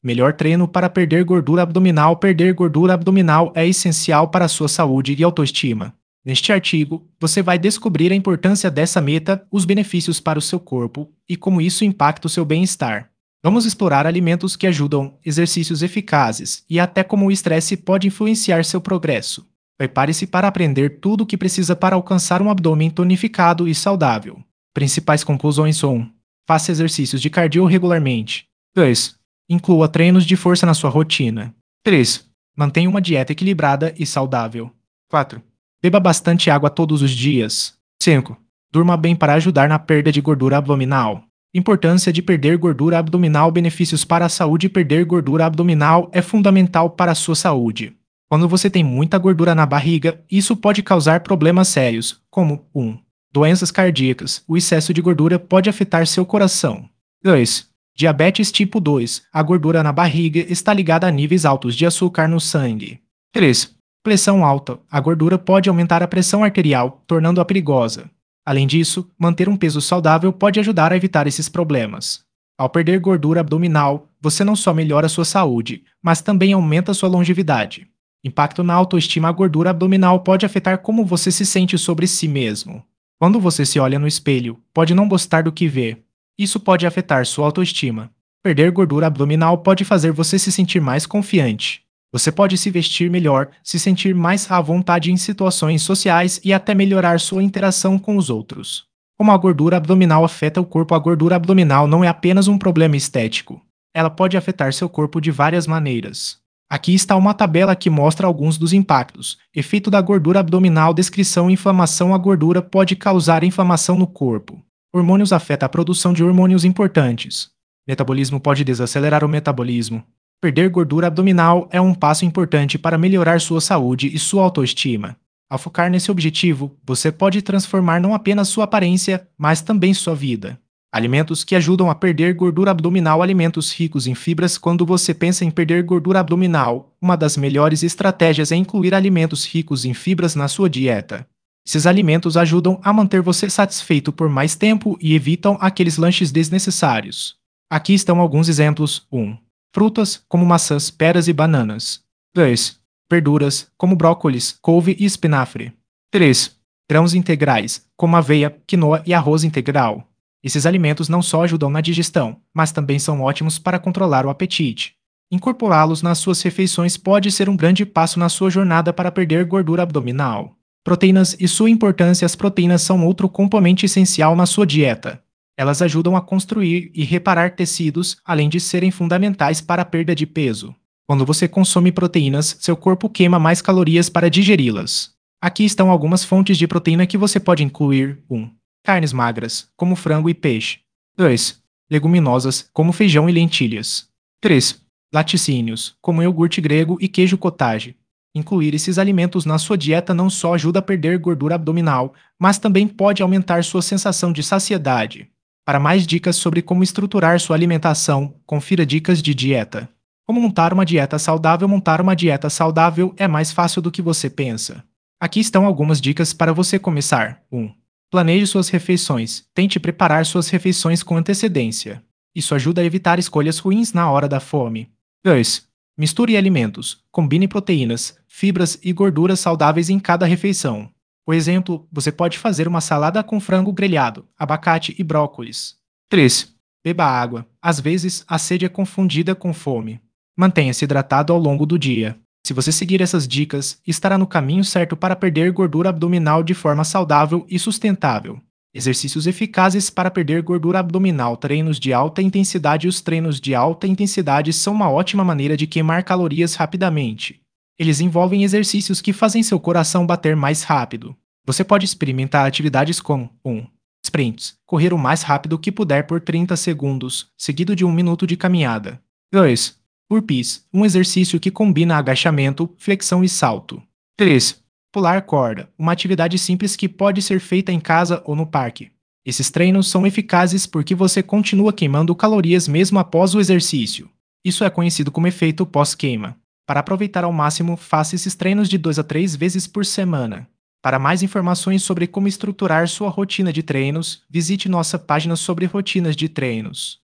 Melhor treino para perder gordura abdominal. Perder gordura abdominal é essencial para a sua saúde e autoestima. Neste artigo, você vai descobrir a importância dessa meta, os benefícios para o seu corpo e como isso impacta o seu bem-estar. Vamos explorar alimentos que ajudam, exercícios eficazes e até como o estresse pode influenciar seu progresso. Prepare-se para aprender tudo o que precisa para alcançar um abdômen tonificado e saudável. Principais conclusões são: faça exercícios de cardio regularmente. 2. Inclua treinos de força na sua rotina. 3. Mantenha uma dieta equilibrada e saudável. 4. Beba bastante água todos os dias. 5. Durma bem para ajudar na perda de gordura abdominal. Importância de perder gordura abdominal. Benefícios para a saúde. Perder gordura abdominal é fundamental para a sua saúde. Quando você tem muita gordura na barriga, isso pode causar problemas sérios, como 1. Doenças cardíacas. O excesso de gordura pode afetar seu coração. 2. Diabetes tipo 2. A gordura na barriga está ligada a níveis altos de açúcar no sangue. 3. Pressão alta. A gordura pode aumentar a pressão arterial, tornando-a perigosa. Além disso, manter um peso saudável pode ajudar a evitar esses problemas. Ao perder gordura abdominal, você não só melhora sua saúde, mas também aumenta sua longevidade. Impacto na autoestima. A gordura abdominal pode afetar como você se sente sobre si mesmo. Quando você se olha no espelho, pode não gostar do que vê. Isso pode afetar sua autoestima. Perder gordura abdominal pode fazer você se sentir mais confiante. Você pode se vestir melhor, se sentir mais à vontade em situações sociais e até melhorar sua interação com os outros. Como a gordura abdominal afeta o corpo. A gordura abdominal não é apenas um problema estético. Ela pode afetar seu corpo de várias maneiras. Aqui está uma tabela que mostra alguns dos impactos. Efeito da gordura abdominal. Descrição: inflamação. A gordura pode causar inflamação no corpo. Hormônios. Afeta a produção de hormônios importantes. Metabolismo. Pode desacelerar o metabolismo. Perder gordura abdominal é um passo importante para melhorar sua saúde e sua autoestima. Ao focar nesse objetivo, você pode transformar não apenas sua aparência, mas também sua vida. Alimentos que ajudam a perder gordura abdominal. Alimentos ricos em fibras. Quando você pensa em perder gordura abdominal, uma das melhores estratégias é incluir alimentos ricos em fibras na sua dieta. Esses alimentos ajudam a manter você satisfeito por mais tempo e evitam aqueles lanches desnecessários. Aqui estão alguns exemplos. 1. Frutas, como maçãs, peras e bananas. 2. Verduras, como brócolis, couve e espinafre. 3. Grãos integrais, como aveia, quinoa e arroz integral. Esses alimentos não só ajudam na digestão, mas também são ótimos para controlar o apetite. Incorporá-los nas suas refeições pode ser um grande passo na sua jornada para perder gordura abdominal. Proteínas e sua importância. As proteínas são outro componente essencial na sua dieta. Elas ajudam a construir e reparar tecidos, além de serem fundamentais para a perda de peso. Quando você consome proteínas, seu corpo queima mais calorias para digeri-las. Aqui estão algumas fontes de proteína que você pode incluir. 1. Carnes magras, como frango e peixe. 2. Leguminosas, como feijão e lentilhas. 3. Laticínios, como iogurte grego e queijo cottage. Incluir esses alimentos na sua dieta não só ajuda a perder gordura abdominal, mas também pode aumentar sua sensação de saciedade. Para mais dicas sobre como estruturar sua alimentação, confira dicas de dieta. Como montar uma dieta saudável? Montar uma dieta saudável é mais fácil do que você pensa. Aqui estão algumas dicas para você começar. 1. Planeje suas refeições. Tente preparar suas refeições com antecedência. Isso ajuda a evitar escolhas ruins na hora da fome. 2. Misture alimentos. Combine proteínas, fibras e gorduras saudáveis em cada refeição. Por exemplo, você pode fazer uma salada com frango grelhado, abacate e brócolis. 3. Beba água. Às vezes, a sede é confundida com fome. Mantenha-se hidratado ao longo do dia. Se você seguir essas dicas, estará no caminho certo para perder gordura abdominal de forma saudável e sustentável. Exercícios eficazes para perder gordura abdominal. Treinos de alta intensidade. Os treinos de alta intensidade são uma ótima maneira de queimar calorias rapidamente. Eles envolvem exercícios que fazem seu coração bater mais rápido. Você pode experimentar atividades como 1. Sprints. Correr o mais rápido que puder por 30 segundos, seguido de 1 minuto de caminhada. 2. Burpees. Um exercício que combina agachamento, flexão e salto. 3. Pular corda. Uma atividade simples que pode ser feita em casa ou no parque. Esses treinos são eficazes porque você continua queimando calorias mesmo após o exercício. Isso é conhecido como efeito pós-queima. Para aproveitar ao máximo, faça esses treinos de 2 a 3 vezes por semana. Para mais informações sobre como estruturar sua rotina de treinos, visite nossa página sobre rotinas de treinos.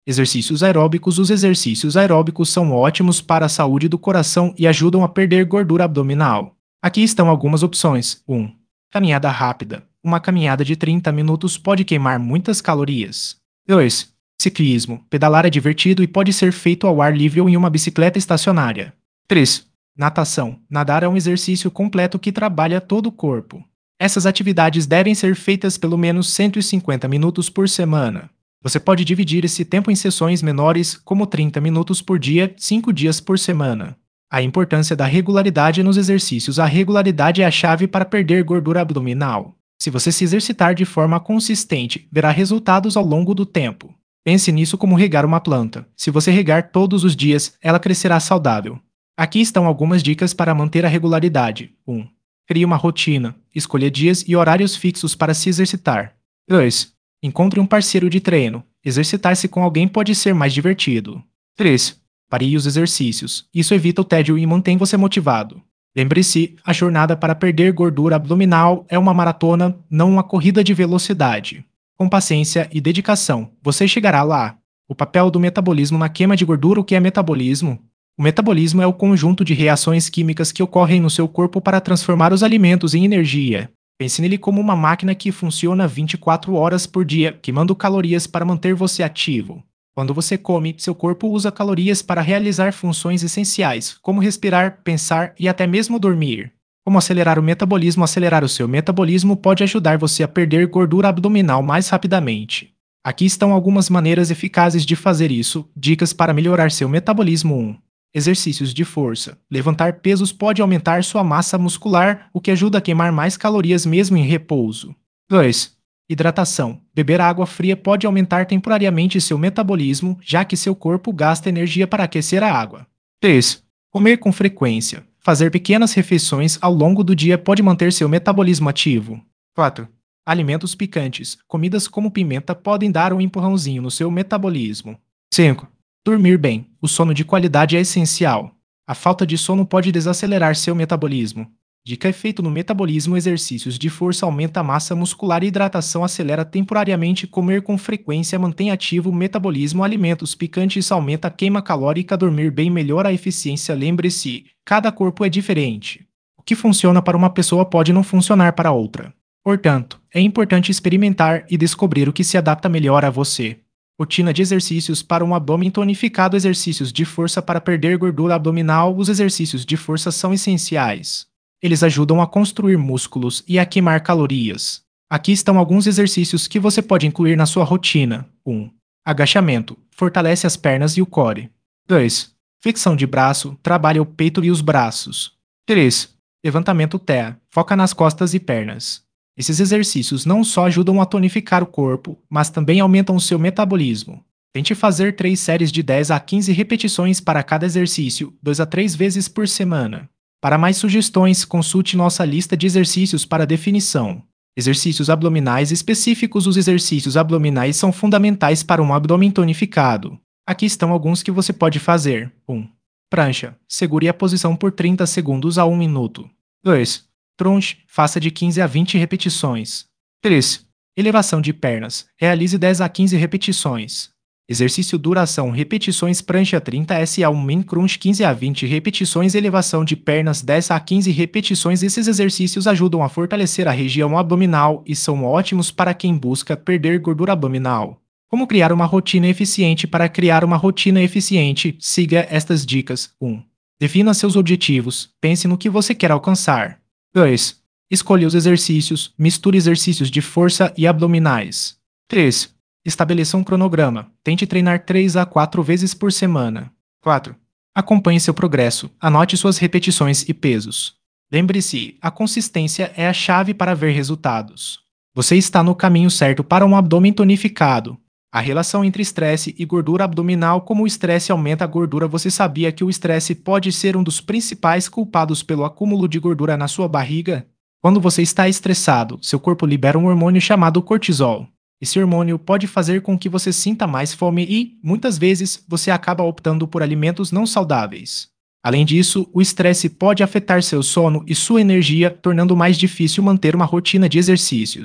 Exercícios aeróbicos. Os exercícios aeróbicos são ótimos para a saúde do coração e ajudam a perder gordura abdominal. Aqui estão algumas opções. 1. Caminhada rápida. Uma caminhada de 30 minutos pode queimar muitas calorias. 2. Ciclismo. Pedalar é divertido e pode ser feito ao ar livre ou em uma bicicleta estacionária. 3. Natação. Nadar é um exercício completo que trabalha todo o corpo. Essas atividades devem ser feitas pelo menos 150 minutos por semana. Você pode dividir esse tempo em sessões menores, como 30 minutos por dia, 5 dias por semana. A importância da regularidade nos exercícios. A regularidade é a chave para perder gordura abdominal. Se você se exercitar de forma consistente, verá resultados ao longo do tempo. Pense nisso como regar uma planta. Se você regar todos os dias, ela crescerá saudável. Aqui estão algumas dicas para manter a regularidade. 1. Crie uma rotina. Escolha dias e horários fixos para se exercitar. 2. Encontre um parceiro de treino. Exercitar-se com alguém pode ser mais divertido. 3. Varie os exercícios. Isso evita o tédio e mantém você motivado. Lembre-se, a jornada para perder gordura abdominal é uma maratona, não uma corrida de velocidade. Com paciência e dedicação, você chegará lá. O papel do metabolismo na queima de gordura. O que é metabolismo? O metabolismo é o conjunto de reações químicas que ocorrem no seu corpo para transformar os alimentos em energia. Pense nele como uma máquina que funciona 24 horas por dia, queimando calorias para manter você ativo. Quando você come, seu corpo usa calorias para realizar funções essenciais, como respirar, pensar e até mesmo dormir. Como acelerar o metabolismo? Acelerar o seu metabolismo pode ajudar você a perder gordura abdominal mais rapidamente. Aqui estão algumas maneiras eficazes de fazer isso. Dicas para melhorar seu metabolismo. 1. Exercícios de força. Levantar pesos pode aumentar sua massa muscular, o que ajuda a queimar mais calorias mesmo em repouso. 2. Hidratação. Beber água fria pode aumentar temporariamente seu metabolismo, já que seu corpo gasta energia para aquecer a água. 3. Comer com frequência. Fazer pequenas refeições ao longo do dia pode manter seu metabolismo ativo. 4. Alimentos picantes. Comidas como pimenta podem dar um empurrãozinho no seu metabolismo. 5. Dormir bem. O sono de qualidade é essencial. A falta de sono pode desacelerar seu metabolismo. Dica: efeito no metabolismo. Exercícios de força aumenta a massa muscular e hidratação acelera temporariamente. Comer com frequência mantém ativo o metabolismo. Alimentos picantes aumenta a queima calórica. Dormir bem melhora a eficiência. Lembre-se, cada corpo é diferente. O que funciona para uma pessoa pode não funcionar para outra. Portanto, é importante experimentar e descobrir o que se adapta melhor a você. Rotina de exercícios para um abdômen tonificado. Exercícios de força para perder gordura abdominal. Os exercícios de força são essenciais. Eles ajudam a construir músculos e a queimar calorias. Aqui estão alguns exercícios que você pode incluir na sua rotina. 1. Agachamento. Fortalece as pernas e o core. 2. Flexão de braço. Trabalha o peito e os braços. 3. Levantamento TEA. Foca nas costas e pernas. Esses exercícios não só ajudam a tonificar o corpo, mas também aumentam o seu metabolismo. Tente fazer 3 séries de 10 a 15 repetições para cada exercício, 2 a 3 vezes por semana. Para mais sugestões, consulte nossa lista de exercícios para definição. Exercícios abdominais específicos. Os exercícios abdominais são fundamentais para um abdômen tonificado. Aqui estão alguns que você pode fazer. 1. Prancha. Segure a posição por 30 segundos a 1 minuto. 2. Tronche. Faça de 15 a 20 repetições. 3. Elevação de pernas. Realize 10 a 15 repetições. Exercício duração. Repetições. Prancha 30 S a 1 min. Crunch 15 a 20 repetições. Elevação de pernas 10 a 15 repetições. Esses exercícios ajudam a fortalecer a região abdominal e são ótimos para quem busca perder gordura abdominal. Como criar uma rotina eficiente? Para criar uma rotina eficiente, siga estas dicas. 1. Defina seus objetivos. Pense no que você quer alcançar. 2. Escolha os exercícios. Misture exercícios de força e abdominais. 3. Estabeleça um cronograma. Tente treinar 3 a 4 vezes por semana. 4. Acompanhe seu progresso. Anote suas repetições e pesos. Lembre-se, a consistência é a chave para ver resultados. Você está no caminho certo para um abdômen tonificado. A relação entre estresse e gordura abdominal. Como o estresse aumenta a gordura? Você sabia que o estresse pode ser um dos principais culpados pelo acúmulo de gordura na sua barriga? Quando você está estressado, seu corpo libera um hormônio chamado cortisol. Esse hormônio pode fazer com que você sinta mais fome e, muitas vezes, você acaba optando por alimentos não saudáveis. Além disso, o estresse pode afetar seu sono e sua energia, tornando mais difícil manter uma rotina de exercícios.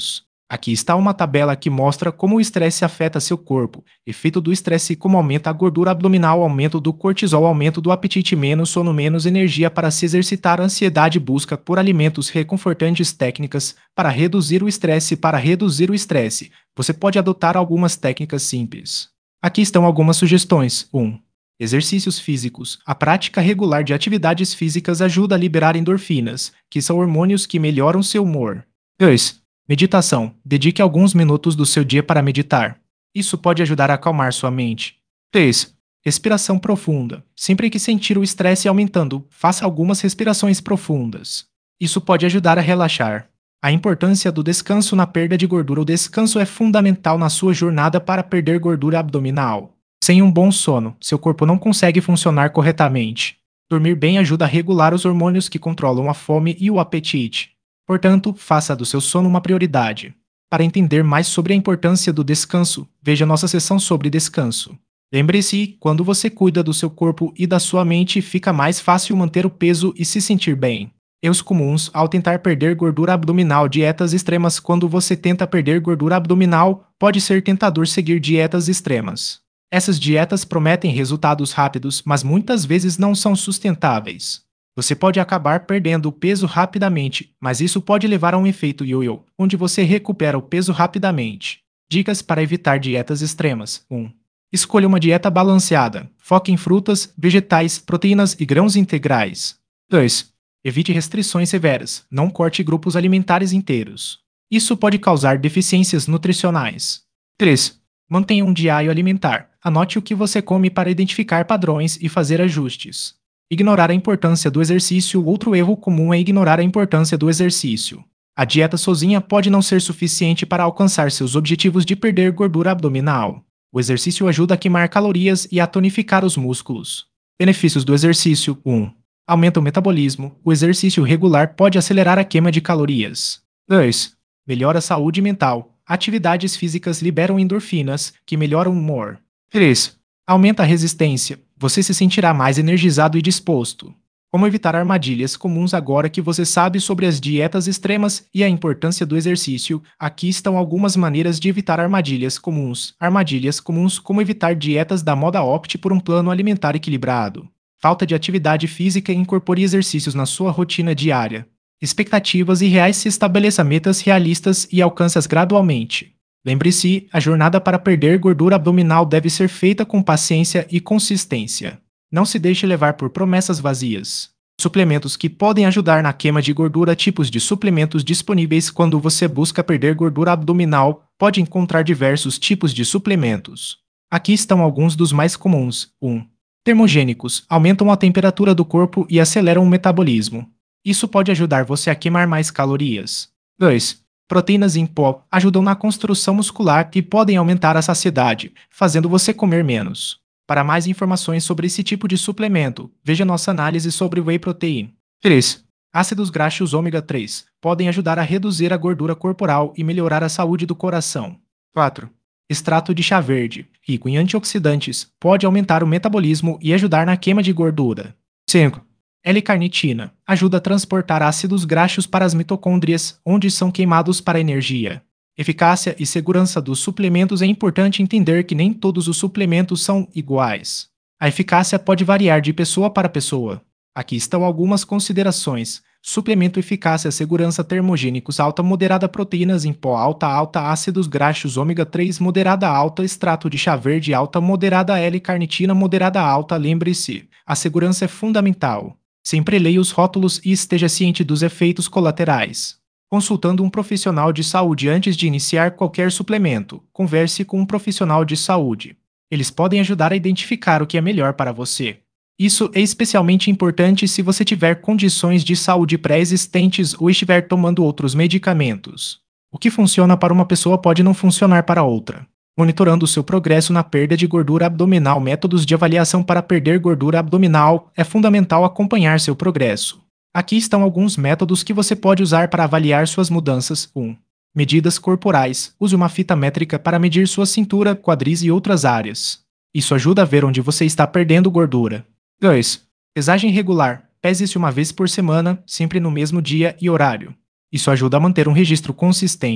Aqui está uma tabela que mostra como o estresse afeta seu corpo. Efeito do estresse: como aumenta a gordura abdominal, aumento do cortisol, aumento do apetite, menos sono, menos energia para se exercitar, ansiedade, busca por alimentos reconfortantes, técnicas para reduzir o estresse. Para reduzir o estresse, você pode adotar algumas técnicas simples. Aqui estão algumas sugestões. 1. Exercícios físicos. A prática regular de atividades físicas ajuda a liberar endorfinas, que são hormônios que melhoram seu humor. 2. Meditação. Dedique alguns minutos do seu dia para meditar. Isso pode ajudar a acalmar sua mente. 3. Respiração profunda. Sempre que sentir o estresse aumentando, faça algumas respirações profundas. Isso pode ajudar a relaxar. A importância do descanso na perda de gordura. O descanso é fundamental na sua jornada para perder gordura abdominal. Sem um bom sono, seu corpo não consegue funcionar corretamente. Dormir bem ajuda a regular os hormônios que controlam a fome e o apetite. Portanto, faça do seu sono uma prioridade. Para entender mais sobre a importância do descanso, veja nossa seção sobre descanso. Lembre-se, quando você cuida do seu corpo e da sua mente, fica mais fácil manter o peso e se sentir bem. Erros comuns ao tentar perder gordura abdominal. Dietas extremas. Quando você tenta perder gordura abdominal, pode ser tentador seguir dietas extremas. Essas dietas prometem resultados rápidos, mas muitas vezes não são sustentáveis. Você pode acabar perdendo o peso rapidamente, mas isso pode levar a um efeito ioiô, onde você recupera o peso rapidamente. Dicas para evitar dietas extremas. 1. Escolha uma dieta balanceada. Foque em frutas, vegetais, proteínas e grãos integrais. 2. Evite restrições severas. Não corte grupos alimentares inteiros. Isso pode causar deficiências nutricionais. 3. Mantenha um diário alimentar. Anote o que você come para identificar padrões e fazer ajustes. Ignorar a importância do exercício. Outro erro comum é ignorar a importância do exercício. A dieta sozinha pode não ser suficiente para alcançar seus objetivos de perder gordura abdominal. O exercício ajuda a queimar calorias e a tonificar os músculos. Benefícios do exercício. 1. Aumenta o metabolismo. O exercício regular pode acelerar a queima de calorias. 2. Melhora a saúde mental. Atividades físicas liberam endorfinas, que melhoram o humor. 3. Aumenta a resistência. Você se sentirá mais energizado e disposto. Como evitar armadilhas comuns? Agora que você sabe sobre as dietas extremas e a importância do exercício, aqui estão algumas maneiras de evitar armadilhas comuns. Armadilhas comuns: como evitar dietas da moda. Opte por um plano alimentar equilibrado. Falta de atividade física. Incorpore exercícios na sua rotina diária. Expectativas irreais. Se estabeleça metas realistas e alcance-as gradualmente. Lembre-se, a jornada para perder gordura abdominal deve ser feita com paciência e consistência. Não se deixe levar por promessas vazias. Suplementos que podem ajudar na queima de gordura. Tipos de suplementos disponíveis. Quando você busca perder gordura abdominal, pode encontrar diversos tipos de suplementos. Aqui estão alguns dos mais comuns. 1. Termogênicos. Aumentam a temperatura do corpo e aceleram o metabolismo. Isso pode ajudar você a queimar mais calorias. 2. Proteínas em pó ajudam na construção muscular e podem aumentar a saciedade, fazendo você comer menos. Para mais informações sobre esse tipo de suplemento, veja nossa análise sobre Whey Protein. 3. Ácidos graxos ômega 3 podem ajudar a reduzir a gordura corporal e melhorar a saúde do coração. 4. Extrato de chá verde, rico em antioxidantes, pode aumentar o metabolismo e ajudar na queima de gordura. 5. L-carnitina ajuda a transportar ácidos graxos para as mitocôndrias, onde são queimados para energia. Eficácia e segurança dos suplementos. É importante entender que nem todos os suplementos são iguais. A eficácia pode variar de pessoa para pessoa. Aqui estão algumas considerações. Suplemento: eficácia, segurança, termogênicos, alta, moderada, proteínas em pó, alta, alta, ácidos graxos, ômega 3, moderada, alta, extrato de chá verde, alta, moderada, L-carnitina, moderada, alta. Lembre-se, a segurança é fundamental. Sempre leia os rótulos e esteja ciente dos efeitos colaterais. Consultando um profissional de saúde antes de iniciar qualquer suplemento, converse com um profissional de saúde. Eles podem ajudar a identificar o que é melhor para você. Isso é especialmente importante se você tiver condições de saúde pré-existentes ou estiver tomando outros medicamentos. O que funciona para uma pessoa pode não funcionar para outra. Monitorando o seu progresso na perda de gordura abdominal. Métodos de avaliação para perder gordura abdominal. É fundamental acompanhar seu progresso. Aqui estão alguns métodos que você pode usar para avaliar suas mudanças. 1. Medidas corporais. Use uma fita métrica para medir sua cintura, quadris e outras áreas. Isso ajuda a ver onde você está perdendo gordura. 2. Pesagem regular. Pese-se uma vez por semana, sempre no mesmo dia e horário. Isso ajuda a manter um registro consistente.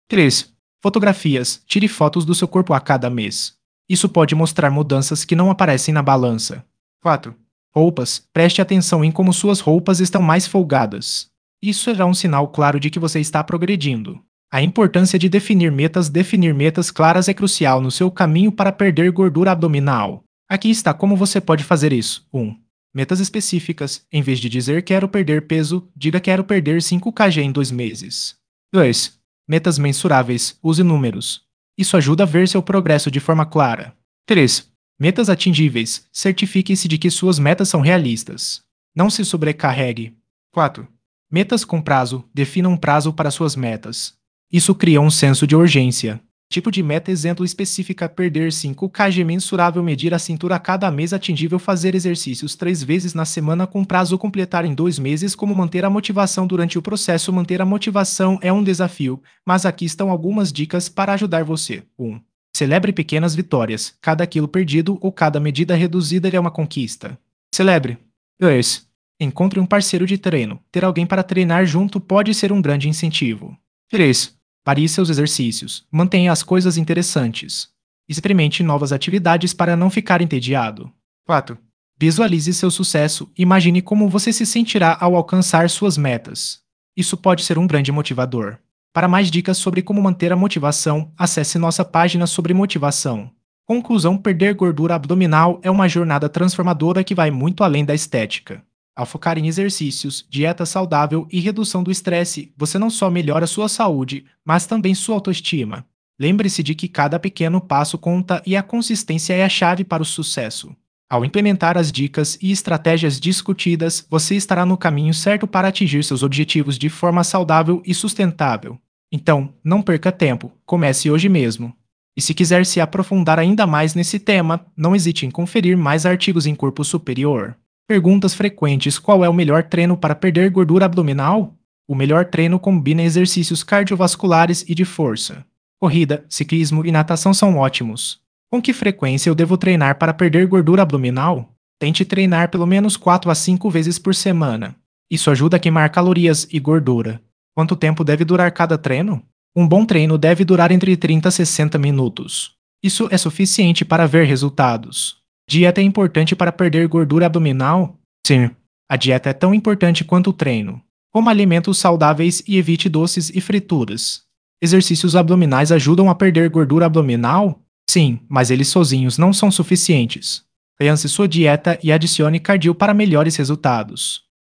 3. Fotografias. Tire fotos do seu corpo a cada mês. Isso pode mostrar mudanças que não aparecem na balança. 4. Roupas. Preste atenção em como suas roupas estão mais folgadas. Isso será um sinal claro de que você está progredindo. A importância de definir metas claras é crucial no seu caminho para perder gordura abdominal. Aqui está como você pode fazer isso. 1. Metas específicas. Em vez de dizer quero perder peso, diga quero perder 5 kg em 2 meses. 2. Metas mensuráveis. Use números. Isso ajuda a ver seu progresso de forma clara. 3. Metas atingíveis. Certifique-se de que suas metas são realistas. Não se sobrecarregue. 4. Metas com prazo. Defina um prazo para suas metas. Isso cria um senso de urgência. Tipo de meta exemplo específica: perder 5 kg, mensurável, medir a cintura a cada mês, atingível, fazer exercícios 3 vezes na semana com prazo, completar em 2 meses. Como manter a motivação durante o processo. Manter a motivação é um desafio, mas aqui estão algumas dicas para ajudar você. 1. Celebre pequenas vitórias. Cada quilo perdido ou cada medida reduzida é uma conquista. Celebre. 2. Encontre um parceiro de treino. Ter alguém para treinar junto pode ser um grande incentivo. 3. Varie seus exercícios. Mantenha as coisas interessantes. Experimente novas atividades para não ficar entediado. 4. Visualize seu sucesso. Imagine como você se sentirá ao alcançar suas metas. Isso pode ser um grande motivador. Para mais dicas sobre como manter a motivação, acesse nossa página sobre motivação. Conclusão: perder gordura abdominal é uma jornada transformadora que vai muito além da estética. Ao focar em exercícios, dieta saudável e redução do estresse, você não só melhora sua saúde, mas também sua autoestima. Lembre-se de que cada pequeno passo conta e a consistência é a chave para o sucesso. Ao implementar as dicas e estratégias discutidas, você estará no caminho certo para atingir seus objetivos de forma saudável e sustentável. Então, não perca tempo, comece hoje mesmo. E se quiser se aprofundar ainda mais nesse tema, não hesite em conferir mais artigos em corpo superior. Perguntas frequentes: qual é o melhor treino para perder gordura abdominal? O melhor treino combina exercícios cardiovasculares e de força. Corrida, ciclismo e natação são ótimos. Com que frequência eu devo treinar para perder gordura abdominal? Tente treinar pelo menos 4 a 5 vezes por semana. Isso ajuda a queimar calorias e gordura. Quanto tempo deve durar cada treino? Um bom treino deve durar entre 30 a 60 minutos. Isso é suficiente para ver resultados. Dieta é importante para perder gordura abdominal? Sim, a dieta é tão importante quanto o treino. Coma alimentos saudáveis e evite doces e frituras. Exercícios abdominais ajudam a perder gordura abdominal? Sim, mas eles sozinhos não são suficientes. Reance sua dieta e adicione cardio para melhores resultados.